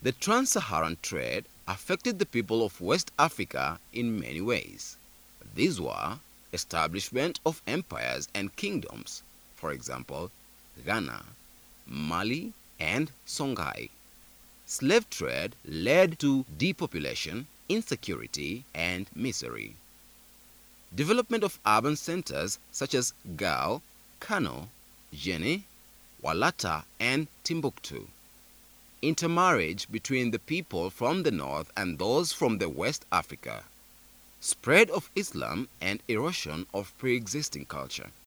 The trans-Saharan trade affected the people of West Africa in many ways. These were establishment of empires and kingdoms, for example, Ghana, Mali, and Songhai. Slave trade led to depopulation, insecurity, and misery. Development of urban centers such as Gao, Kano, Jenne, Walata, and Timbuktu. Intermarriage between the people from the north and those from the West Africa. Spread of Islam and erosion of pre-existing culture.